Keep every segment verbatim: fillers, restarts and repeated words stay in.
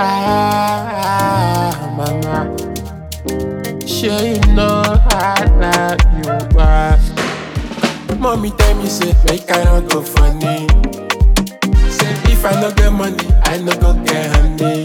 Ah, mama, sure you know I love you. Ah. Mommy tell me say make I no go funny. Say if I no get money, I no go get honey.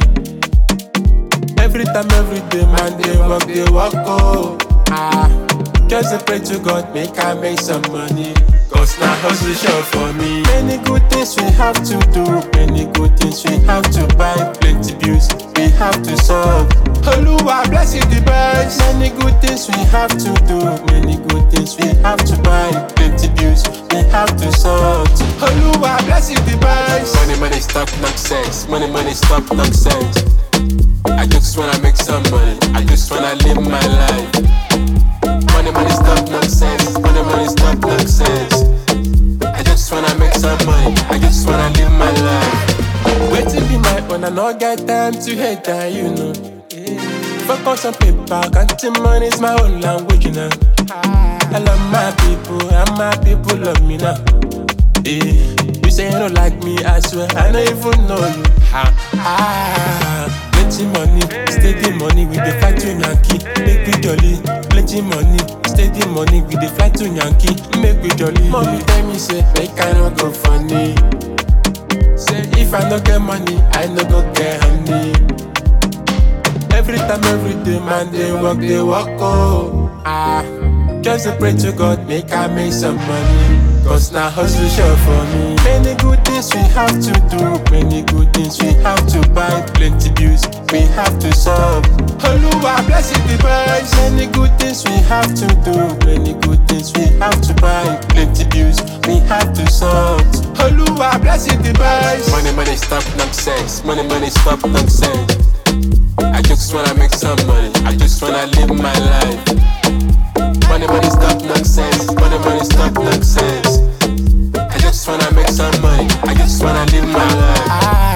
Every time, every day, man, they walk, they walk, oh. Ah, just a pray to God, make I make some money. Cause now hustle sure for me. Many good things we have to do. Many good things we have to buy. Plenty bills we have to solve. Oluwa bless you the best. Many good things we have to do. Many good things we have to buy. Plenty bills we have to solve. Oluwa bless you the best. Money, money, stop nonsense. Money, money, stop nonsense. I just wanna make some money. I just wanna live my life. Money, money, stop nonsense. Money, money, stop nonsense. I just wanna make some money. I just wanna live my life. Waiting be my own. I no get time to hate that, you know. Focus on paper. Counting money is my own language, you know. I love my people, and my people love me now. Eh, you say you don't like me, I swear I don't even know you. Ah, ah. Plenty money, steady money with the fly to Yankee. Make me jolly. Plenty money, steady money with the fly to Yankee. Make me jolly. Mommy tell me say make I no go funny. Say if I no get money, I no go get honey. Every time, every day, man, they walk, they walk, oh. Ah, just a pray to God, make I make some money. Cause now hustle sure for me. Many good things we have to do. Many good things we have to buy. Plenty bills we have to solve. Oluwa bless you the best. Many good things we have to do. Many good things we have to buy. Plenty bills we have to solve. Oluwa bless you the best. Money, money, stop nonsense. Money, money, stop nonsense. I just wanna make some money. I just wanna live my life. Money, money, stop nonsense. Money, money, stop nonsense. I just wanna make some money. I just wanna live my life.